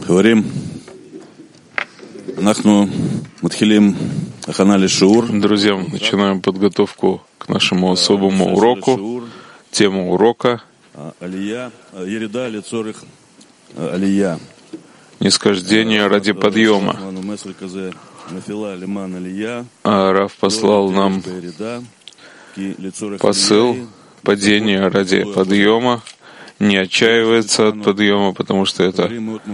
Друзья, мы начинаем подготовку к нашему особому уроку. Тема урока «Нисхождение ради подъема». Рав послал нам посыл «Падение ради подъема». Не отчаивается от подъема, потому что это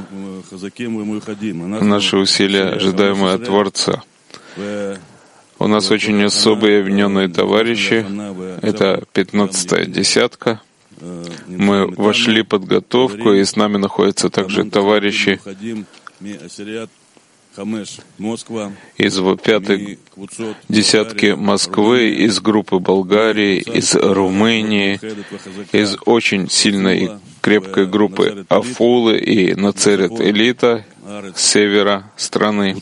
наши усилия, ожидаемые от Творца. У нас очень особые объединенные товарищи. Это 15-я десятка. Мы вошли в подготовку, и с нами находятся также товарищи из 5-й десятки Москвы, из группы Болгарии, из Румынии, из очень сильной и крепкой группы Афулы и Нацерет Элита с севера страны.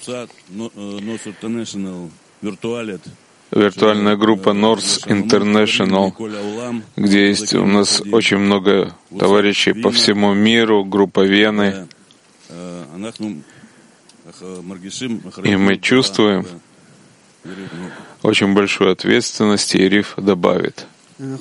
Виртуальная группа North International, где есть у нас очень много товарищей по всему миру, группа Вены. И мы чувствуем очень большую ответственность, и Риф добавит. Мы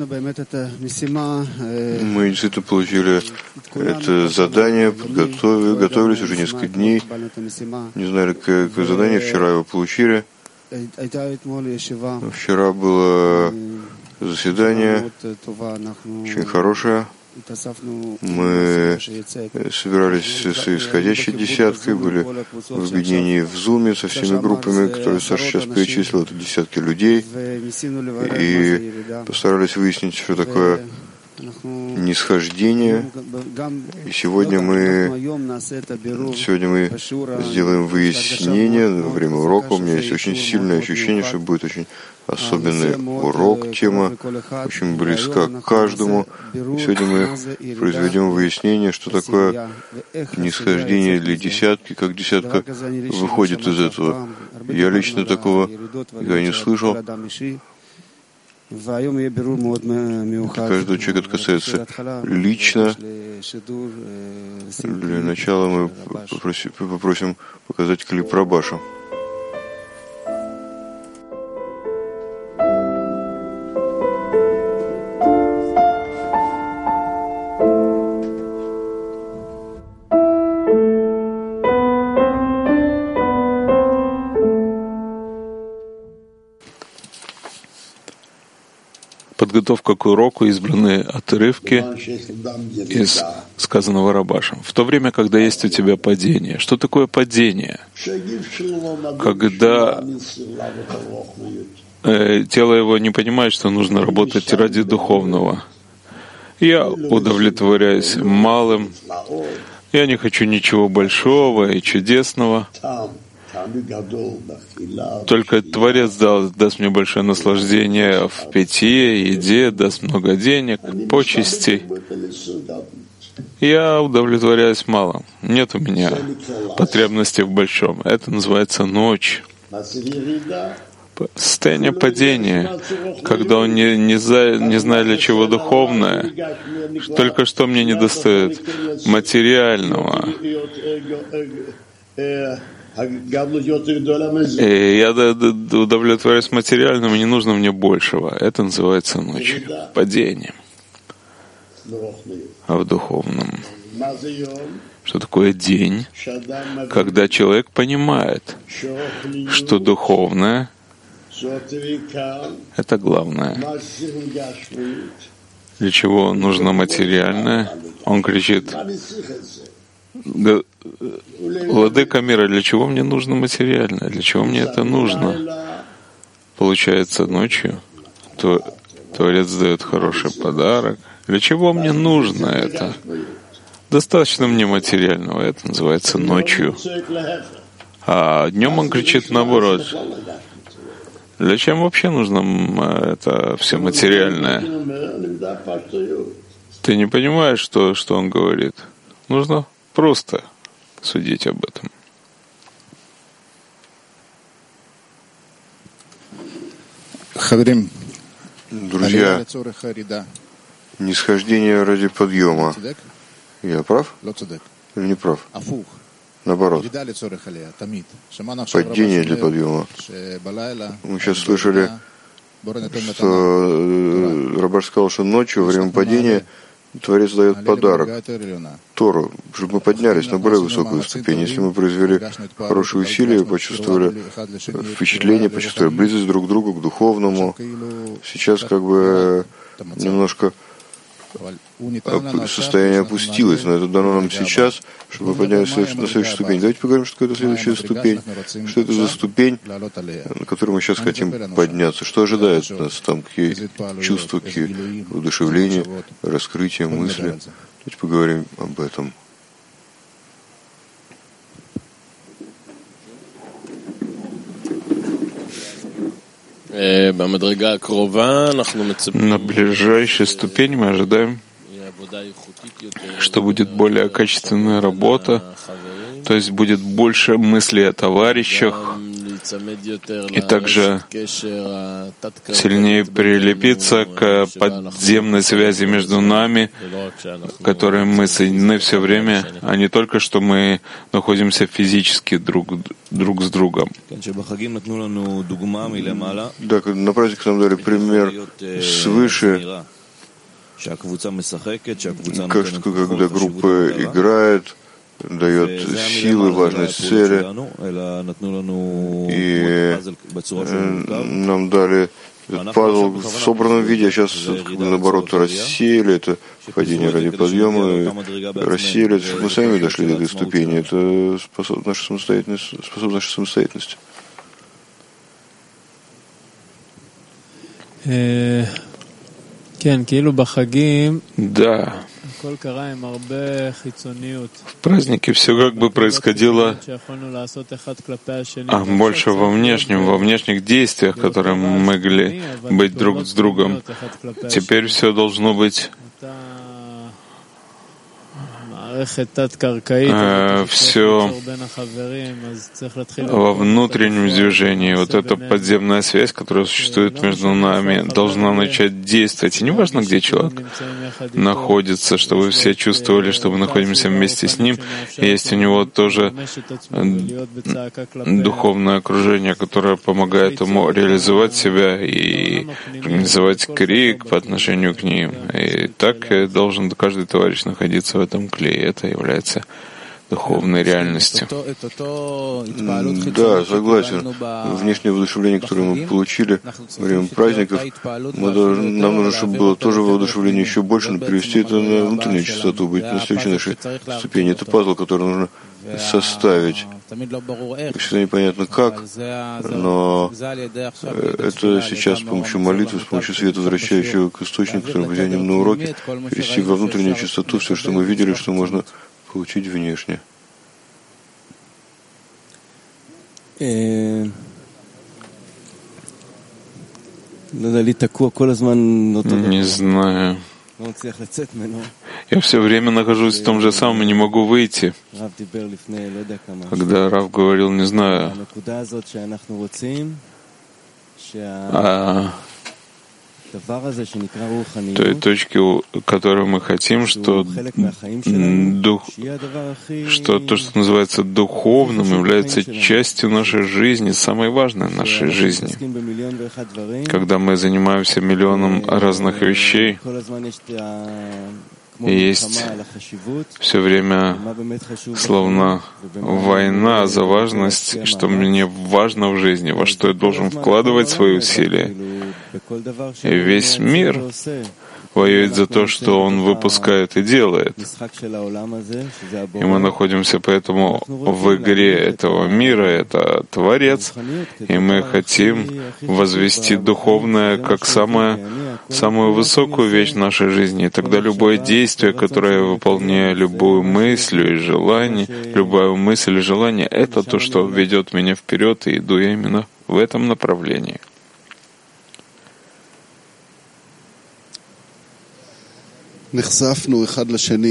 действительно получили это задание, готовились уже несколько дней, не знали, какое задание, вчера его получили. Вчера было заседание, очень хорошее. Мы собирались с исходящей десяткой, были в объединении в Зуме со всеми группами, которые Саша сейчас перечислил, это десятки людей, и постарались выяснить, что такое нисхождение. И сегодня мы сделаем выяснение во время урока. У меня есть очень сильное ощущение, что будет очень особенный урок. Тема очень близка к каждому. И сегодня мы произведем выяснение, что такое нисхождение для десятки, как десятка выходит из этого. Я лично такого никогда не слышал. Каждого человека это касается лично. Для начала мы попросим показать клип Рабаша. Подготовка к уроку, избранные отрывки из сказанного Рабашем. В то время, когда есть у тебя падение. Что такое падение? Когда тело его не понимает, что нужно работать ради духовного. Я удовлетворяюсь малым. Я не хочу ничего большого и чудесного. Только Творец даст мне большое наслаждение в питье, еде, даст много денег, почестей. Я удовлетворяюсь малым. Нет у меня потребности в большом. Это называется ночь. Состояние падения, когда он не знает, для чего духовное, только что мне недостает материального. И я удовлетворяюсь материальным, и не нужно мне большего. Это называется ночью, падением. А в духовном? Что такое день? Когда человек понимает, что духовное — это главное. Для чего нужно материальное? Он кричит: «Владыка мира, для чего мне нужно материальное? Для чего мне это нужно?» Получается, ночью Творец дает хороший подарок. Для чего мне нужно это? Достаточно мне материального. Это называется ночью. А днем он кричит наоборот: «Зачем вообще нужно это все материальное?» Ты не понимаешь, что он говорит? Нужно просто судить об этом. Друзья, нисхождение ради подъема. Я прав? Или не прав? Наоборот. Падение для подъема. Мы сейчас слышали, что Рабаш сказал, что ночью, во время падения, Творец дает подарок, Тору, чтобы мы поднялись на более высокую ступень. Если мы произвели хорошие усилия, почувствовали впечатление, почувствовали близость друг к другу, к духовному, сейчас как бы немножко состояние опустилось, но это дано нам сейчас, чтобы мы поднялись на следующую ступень. Давайте поговорим, что такое следующая ступень, что это за ступень, на которую мы сейчас хотим подняться, что ожидает нас там, какие чувства, какие удушевления, раскрытия, мысли. Давайте поговорим об этом. На ближайшей ступени мы ожидаем, что будет более качественная работа, то есть будет больше мыслей о товарищах, и также сильнее прилепиться к подземной связи между нами, которой мы соединены все время, а не только что мы находимся физически друг с другом. Да, на праздник нам дали пример свыше, когда группа играет, дает силы, важность цели, и нам дали этот пазл в собранном виде, а сейчас, наоборот, рассеяли это падение ради подъема, рассеяли, чтобы мы сами дошли до этой ступени. Это способ нашей самостоятельности. Да. В празднике все как бы происходило больше во внешних действиях, которые мы могли быть друг с другом. Теперь все должно быть все во внутреннем движении. Вот эта подземная связь, которая существует между нами, должна начать действовать. И не важно, где человек находится, чтобы вы все чувствовали, что мы находимся вместе с ним. И есть у него тоже духовное окружение, которое помогает ему реализовать себя и организовать крик по отношению к ним. И так должен каждый товарищ находиться в этом клее. Это является духовной реальностью. Да, согласен. Внешнее воодушевление, которое мы получили во время праздников, нам нужно, чтобы было тоже воодушевление еще больше, но перевести это на внутреннюю чистоту, быть на следующей нашей ступени. Это пазл, который нужно составить. Всегда непонятно как, но это сейчас с помощью молитвы, с помощью света, возвращающего к источнику, который мы взяли на уроке, перевести во внутреннюю чистоту все, что мы видели, что можно получить внешне. Не знаю. Я все время нахожусь в том же самом и не могу выйти. Когда Рав говорил, не знаю, той точки, которую мы хотим, что то, что называется духовным, является частью нашей жизни, самой важной нашей жизни. Когда мы занимаемся миллионом разных вещей, есть все время словно война за важность, что мне важно в жизни, во что я должен вкладывать свои усилия. И весь мир воюет за то, что он выпускает и делает. И мы находимся поэтому в игре этого мира, это Творец, и мы хотим возвести духовное как самую высокую вещь в нашей жизни. И тогда любое действие, которое я выполняю, любую мысль и желание, любая мысль и желание, это то, что ведет меня вперед, и иду я именно в этом направлении. Мы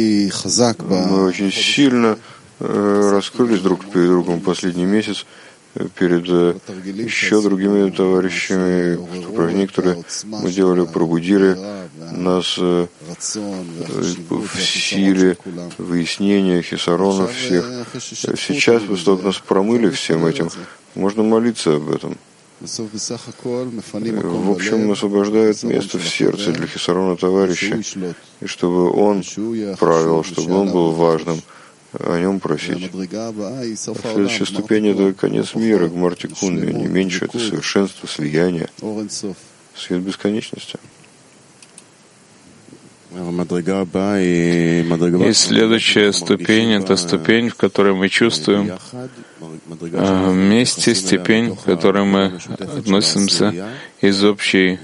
очень сильно раскрылись друг перед другом последний месяц. перед еще другими товарищами, упражнения, которые мы делали, пробудили нас в силе выяснения хисаронов всех. Сейчас, после того, как нас промыли всем этим, можно молиться об этом. В общем, освобождает место в сердце для хисарона товарища, и чтобы он правил, чтобы он был важным, о нем просить. Следующая ступень — это конец мира, гмартикун, и не меньше — это совершенство, слияние, свет бесконечности. И следующая ступень — это ступень, в которой мы чувствуем вместе степень, к которой мы относимся из общей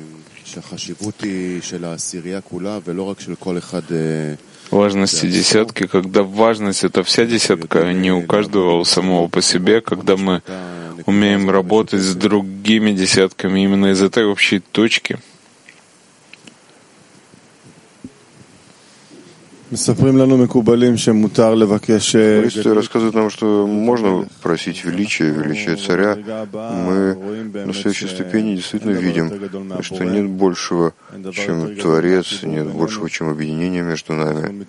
важности десятки, когда важность — это вся десятка, а не у каждого, у самого по себе, когда мы умеем работать с другими десятками именно из этой общей точки. Туристы рассказывают нам, что можно просить величия царя. Мы на следующей ступени действительно видим, что нет большего, чем Творец, нет большего, чем объединение между нами.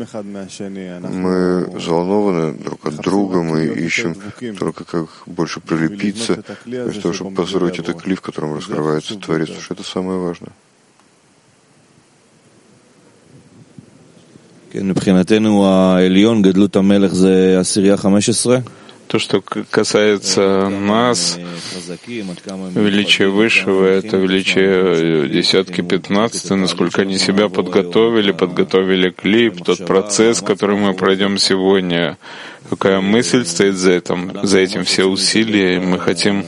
Мы взволнованы друг от друга, мы ищем только как больше прилепиться, вместо того, чтобы построить это кли, в котором раскрывается Творец, потому что это самое важное. То, что касается нас, величие Высшего — это величие десятки 15, насколько они себя подготовили клип, тот процесс, который мы пройдем сегодня, какая мысль стоит за этим все усилия, и мы хотим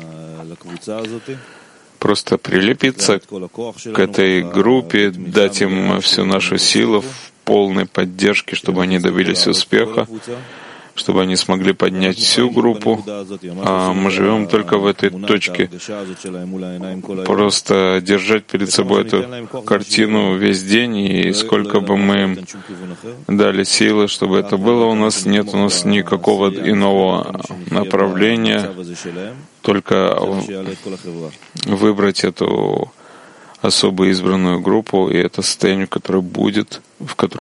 просто прилепиться к этой группе, дать им всю нашу силу в полной поддержке, чтобы они добились успеха, чтобы они смогли поднять всю группу, а мы живем только в этой точке. Просто держать перед собой эту картину весь день, и сколько бы мы им дали силы, чтобы это было, у нас нет никакого иного направления, только выбрать эту особо избранную группу, и это состояние, которое будет, в котором